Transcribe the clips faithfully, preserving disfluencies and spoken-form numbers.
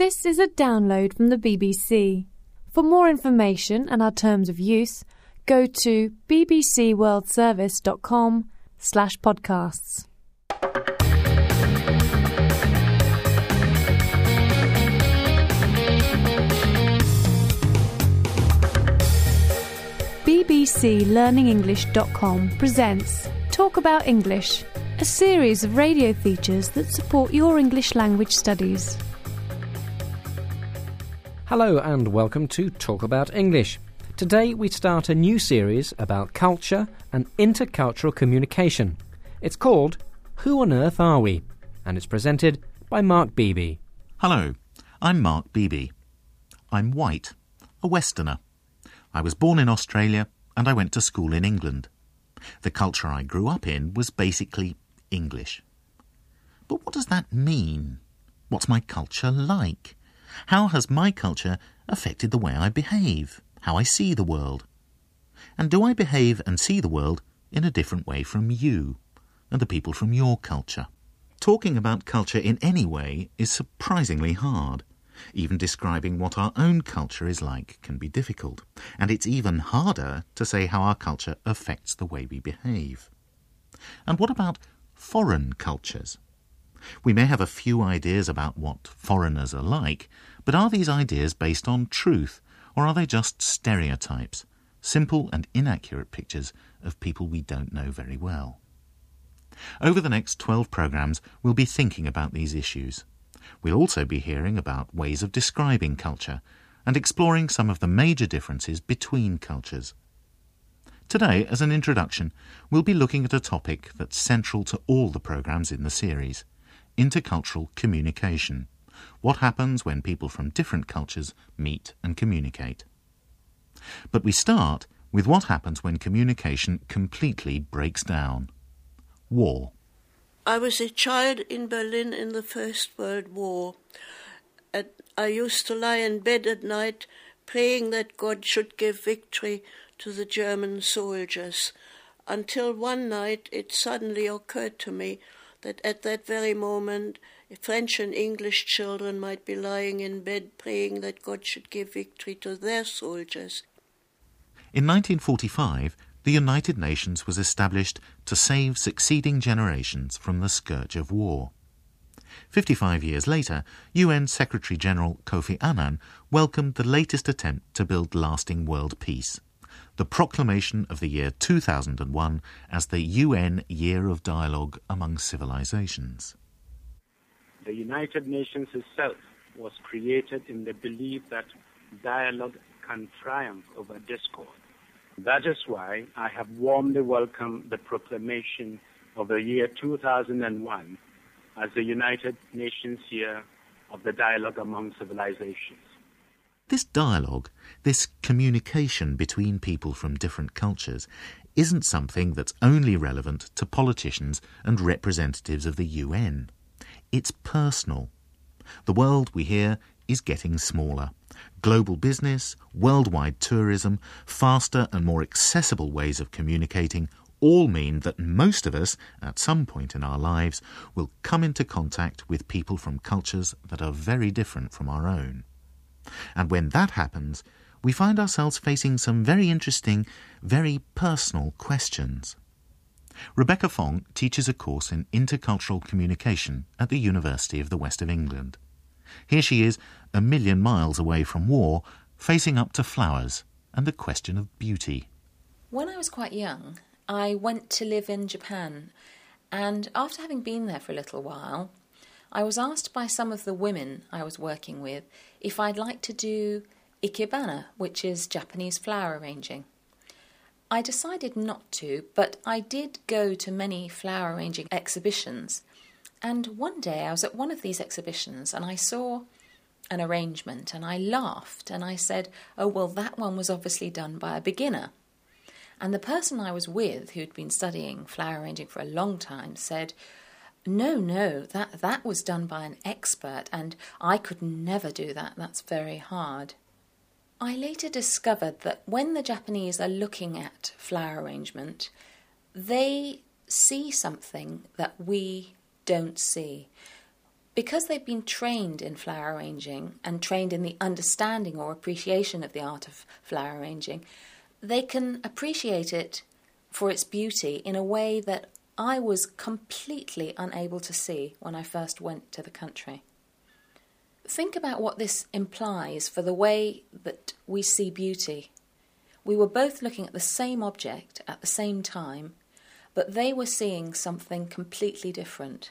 This is a download from the B B C. For more information and our terms of use, go to bbcworldservice.com slash podcasts. B B C Learning English dot com presents Talk About English, a series of radio features that support your English language studies. Hello and welcome to Talk About English. Today we start a new series about culture and intercultural communication. It's called Who on Earth Are We? And it's presented by Mark Beebe. Hello, I'm Mark Beebe. I'm white, a Westerner. I was born in Australia and I went to school in England. The culture I grew up in was basically English. But what does that mean? What's my culture like? How has my culture affected the way I behave, how I see the world? And do I behave and see the world in a different way from you and the people from your culture? Talking about culture in any way is surprisingly hard. Even describing what our own culture is like can be difficult, and it's even harder to say how our culture affects the way we behave. And what about foreign cultures? We may have a few ideas about what foreigners are like, but are these ideas based on truth, or are they just stereotypes, simple and inaccurate pictures of people we don't know very well? Over the next twelve programmes, we'll be thinking about these issues. We'll also be hearing about ways of describing culture and exploring some of the major differences between cultures. Today, as an introduction, we'll be looking at a topic that's central to all the programmes in the series: intercultural communication. What happens when people from different cultures meet and communicate? But we start with what happens when communication completely breaks down. War. I was a child in Berlin in the First World War. And I used to lie in bed at night praying that God should give victory to the German soldiers, until one night it suddenly occurred to me that at that very moment French and English children might be lying in bed praying that God should give victory to their soldiers. In nineteen forty-five, the United Nations was established to save succeeding generations from the scourge of war. Fifty-five years later, U N Secretary-General Kofi Annan welcomed the latest attempt to build lasting world peace: the proclamation of the year two thousand one as the U N Year of Dialogue Among Civilizations. The United Nations itself was created in the belief that dialogue can triumph over discord. That is why I have warmly welcomed the proclamation of the year two thousand one as the United Nations Year of the Dialogue Among Civilizations. This dialogue, this communication between people from different cultures, isn't something that's only relevant to politicians and representatives of the U N. It's personal. The world, we hear, is getting smaller. Global business, worldwide tourism, faster and more accessible ways of communicating all mean that most of us, at some point in our lives, will come into contact with people from cultures that are very different from our own. And when that happens, we find ourselves facing some very interesting, very personal questions. Rebecca Fong teaches a course in intercultural communication at the University of the West of England. Here she is, a million miles away from war, facing up to flowers and the question of beauty. When I was quite young, I went to live in Japan, and after having been there for a little while, I was asked by some of the women I was working with if I'd like to do ikebana, which is Japanese flower arranging. I decided not to, but I did go to many flower arranging exhibitions. And one day I was at one of these exhibitions and I saw an arrangement and I laughed and I said, oh, well, that one was obviously done by a beginner. And the person I was with, who'd been studying flower arranging for a long time, said, no, no, that, that was done by an expert and I could never do that. That's very hard. I later discovered that when the Japanese are looking at flower arrangement, they see something that we don't see. Because they've been trained in flower arranging and trained in the understanding or appreciation of the art of flower arranging, they can appreciate it for its beauty in a way that I was completely unable to see when I first went to the country. Think about what this implies for the way that we see beauty. We were both looking at the same object at the same time, but they were seeing something completely different.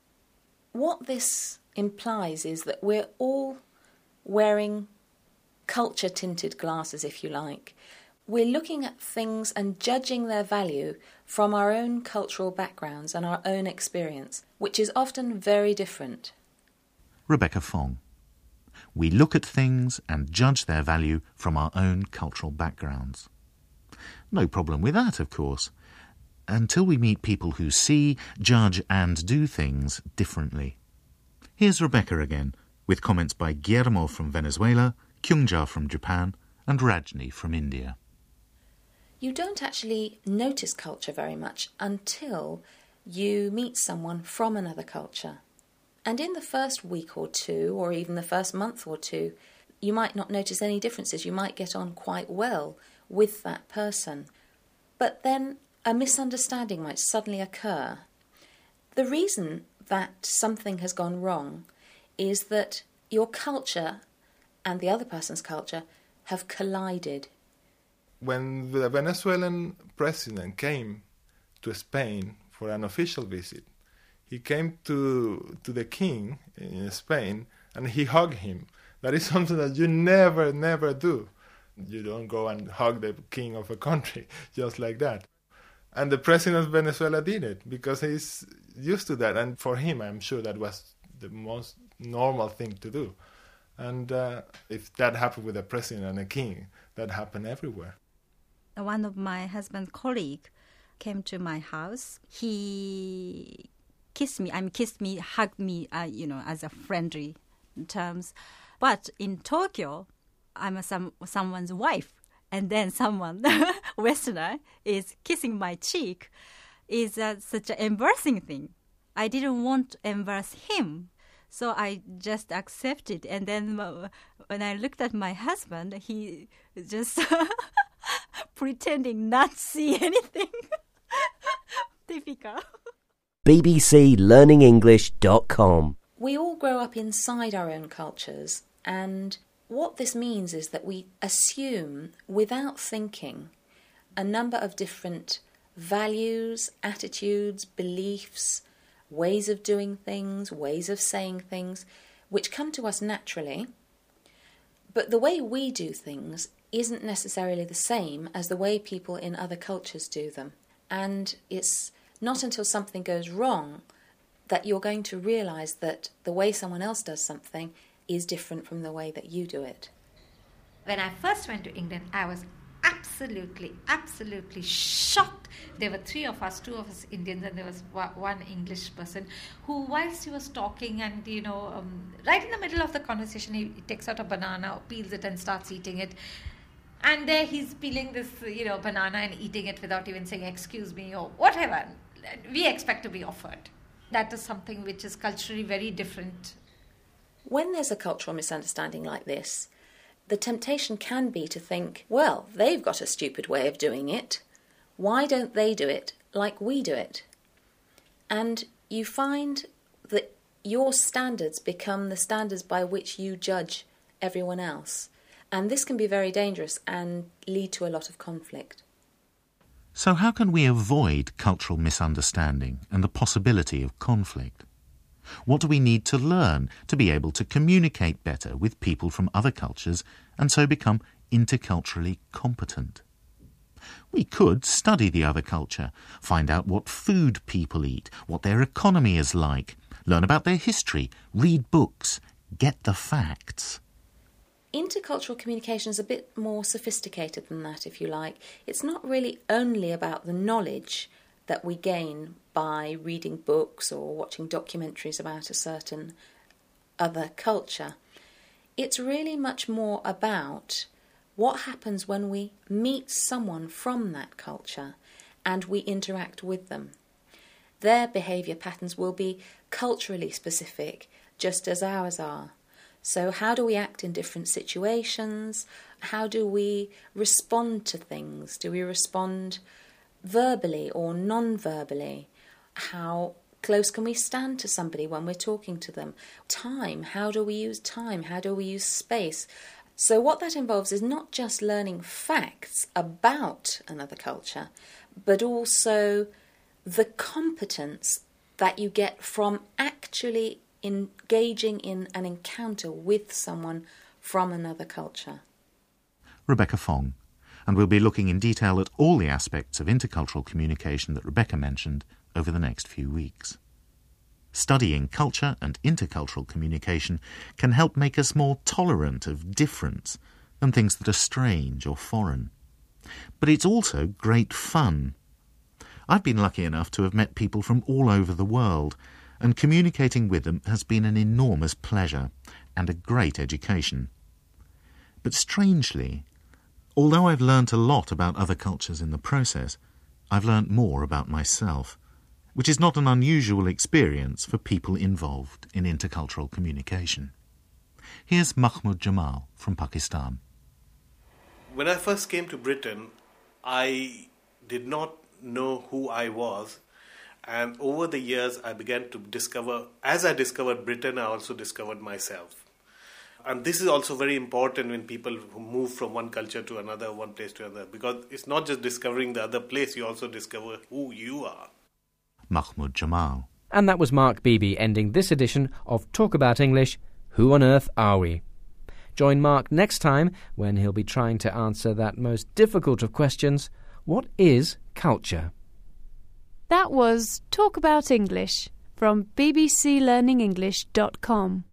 What this implies is that we're all wearing culture-tinted glasses, if you like. We're looking at things and judging their value from our own cultural backgrounds and our own experience, which is often very different. Rebecca Fong. We look at things and judge their value from our own cultural backgrounds. No problem with that, of course, until we meet people who see, judge and do things differently. Here's Rebecca again, with comments by Guillermo from Venezuela, Kyungja from Japan and Rajni from India. You don't actually notice culture very much until you meet someone from another culture. And in the first week or two, or even the first month or two, you might not notice any differences. You might get on quite well with that person. But then a misunderstanding might suddenly occur. The reason that something has gone wrong is that your culture and the other person's culture have collided. When the Venezuelan president came to Spain for an official visit, he came to to the king in Spain and he hugged him. That is something that you never, never do. You don't go and hug the king of a country just like that. And the president of Venezuela did it because he's used to that. And for him, I'm sure that was the most normal thing to do. And uh, if that happened with a president and a king, that happened everywhere. One of my husband's colleagues came to my house. He kissed me, I mean, kissed me, hugged me, uh, you know, as a friendly terms. But in Tokyo, I'm a, some someone's wife. And then someone, Westerner, is kissing my cheek, is uh, such an embarrassing thing. I didn't want to embarrass him, so I just accepted. And then uh, when I looked at my husband, he just pretending not to see anything. Typical. B B C Learning English dot com. We all grow up inside our own cultures, and what this means is that we assume, without thinking, a number of different values, attitudes, beliefs, ways of doing things, ways of saying things, which come to us naturally. But the way we do things isn't necessarily the same as the way people in other cultures do them. And it's not until something goes wrong that you're going to realise that the way someone else does something is different from the way that you do it. When I first went to England, I was absolutely, absolutely shocked. There were three of us, two of us Indians, and there was one English person who, whilst he was talking and, you know, um, right in the middle of the conversation, he, he takes out a banana, peels it and starts eating it. And there he's peeling this, you know, banana and eating it without even saying, excuse me, or whatever we expect to be offered. That is something which is culturally very different. When there's a cultural misunderstanding like this, the temptation can be to think, well, they've got a stupid way of doing it. Why don't they do it like we do it? And you find that your standards become the standards by which you judge everyone else. And this can be very dangerous and lead to a lot of conflict. So how can we avoid cultural misunderstanding and the possibility of conflict? What do we need to learn to be able to communicate better with people from other cultures and so become interculturally competent? We could study the other culture, find out what food people eat, what their economy is like, learn about their history, read books, get the facts. Intercultural communication is a bit more sophisticated than that, if you like. It's not really only about the knowledge that we gain by reading books or watching documentaries about a certain other culture. It's really much more about what happens when we meet someone from that culture and we interact with them. Their behaviour patterns will be culturally specific, just as ours are. So how do we act in different situations? How do we respond to things? Do we respond verbally or non-verbally? How close can we stand to somebody when we're talking to them? Time, how do we use time? How do we use space? So what that involves is not just learning facts about another culture, but also the competence that you get from actually engaging in an encounter with someone from another culture. Rebecca Fong, and we'll be looking in detail at all the aspects of intercultural communication that Rebecca mentioned over the next few weeks. Studying culture and intercultural communication can help make us more tolerant of difference and things that are strange or foreign. But it's also great fun. I've been lucky enough to have met people from all over the world, and communicating with them has been an enormous pleasure and a great education. But strangely, although I've learnt a lot about other cultures in the process, I've learnt more about myself, which is not an unusual experience for people involved in intercultural communication. Here's Mahmoud Jamal from Pakistan. When I first came to Britain, I did not know who I was, and over the years I began to discover, as I discovered Britain, I also discovered myself. And this is also very important when people who move from one culture to another, one place to another, because it's not just discovering the other place, you also discover who you are. Mahmoud Jamal. And that was Mark Beebe ending this edition of Talk About English, Who on Earth Are We? Join Mark next time when he'll be trying to answer that most difficult of questions, what is culture? That was Talk About English from b b c learning english dot com.